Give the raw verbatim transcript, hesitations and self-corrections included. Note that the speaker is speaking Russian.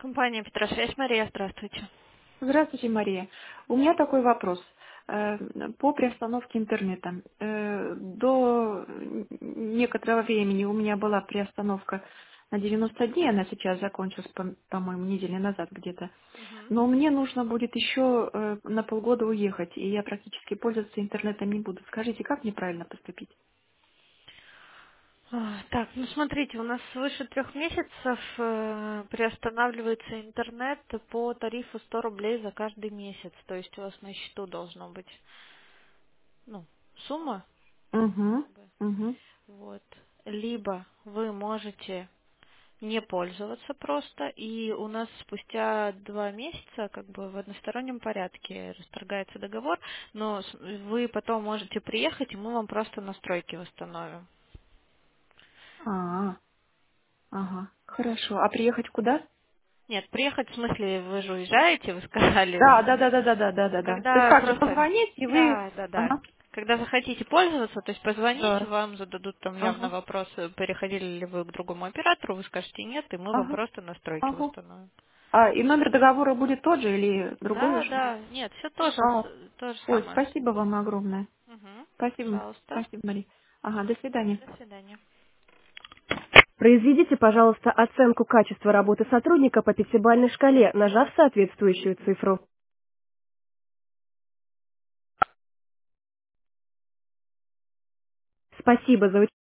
Компания Петросвязь, Мария, здравствуйте. Здравствуйте, Мария. У меня такой вопрос. Э, По приостановке интернета. Э, До некоторого времени у меня была приостановка на девяносто дней, она сейчас закончилась, по- по-моему, недели назад где-то. Мгм. Но мне нужно будет еще э, на полгода уехать, и я практически пользоваться интернетом не буду. Скажите, как мне правильно поступить? А, Так, ну смотрите, у нас свыше трех месяцев э, приостанавливается интернет по тарифу сто рублей за каждый месяц. То есть у вас на счету должно быть, ну, сумма, Угу, как бы, угу. вот. Либо вы можете не пользоваться просто, и у нас спустя два месяца как бы в одностороннем порядке расторгается договор, но с- вы потом можете приехать, и мы вам просто настройки восстановим. А, ага, хорошо. А приехать куда? Нет, приехать в смысле, вы же уезжаете, вы сказали. Да, да, да, да, да, да, да, да, да. То есть Когда как же просто, позвонить, и вы... да, да, да. Ага, Когда захотите пользоваться, то есть позвоните, да. вам зададут там явно Ага, вопросы, переходили ли вы к другому оператору, вы скажете нет, и мы вам ага, просто настройки ага. восстановим. А, и номер договора будет тот же или другой Да, уже? да, нет, все тоже, А, с- то же ой, самое. спасибо вам огромное. Угу. Спасибо, Пожалуйста. спасибо, Мария. Ага, до свидания. До свидания. Произведите, пожалуйста, оценку качества работы сотрудника по пятибалльной шкале, нажав соответствующую цифру. Спасибо за